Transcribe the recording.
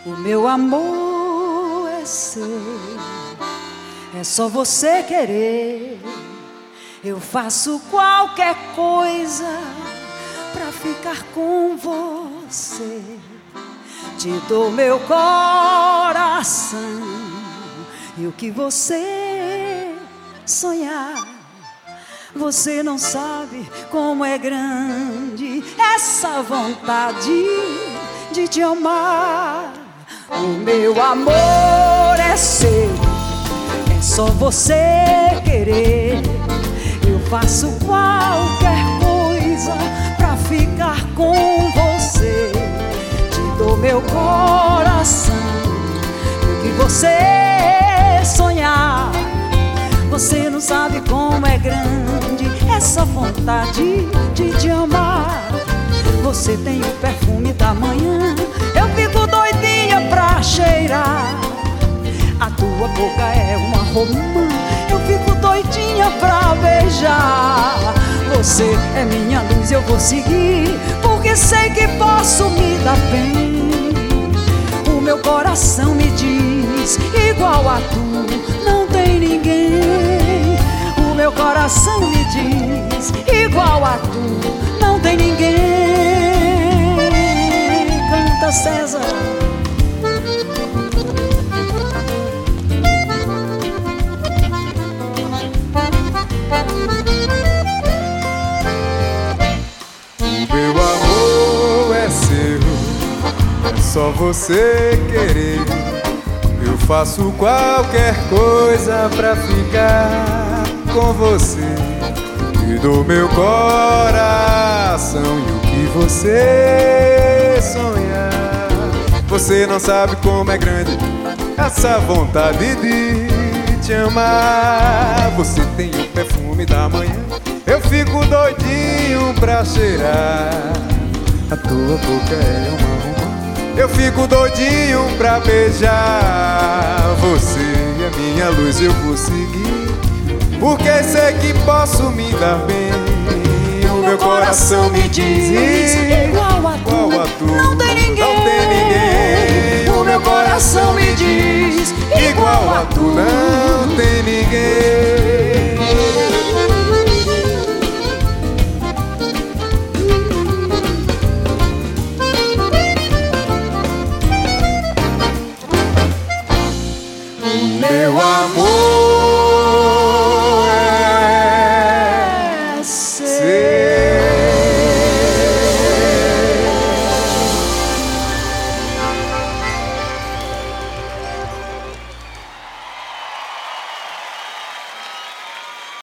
O meu amor é seu, é só você querer. Eu faço qualquer coisa pra ficar com você. Te dou meu coração e o que você sonhar. Você não sabe como é grande essa vontade de te amar. O meu amor é seu, é só você querer. Eu faço qualquer coisa pra ficar com você. Te dou meu coração e o que você sonhar. Você não sabe como é grande essa vontade de te amar. Você tem o perfume da manhã, eu fico doidinha pra cheirar. A tua boca é uma romã, eu fico doidinha pra beijar. Você é minha luz, eu vou seguir, porque sei que posso me dar bem. O meu coração me diz, igual a tu não tem ninguém. O meu coração me diz, igual a tu não tem ninguém. Canta, César. O meu amor é seu, é só você querer. Eu faço qualquer coisa pra ficar com você. Te dou meu coração e o que você sonhar. Você não sabe como é grande essa vontade de te amar. Você tem o perfume da manhã, eu fico doidinho pra cheirar. A tua boca é uma romã, eu fico doidinho pra beijar. Você é minha luz, eu vou seguir, porque sei que posso me dar bem. O meu coração me diz, igual a tu não tem ninguém. O meu coração me diz, igual a tu não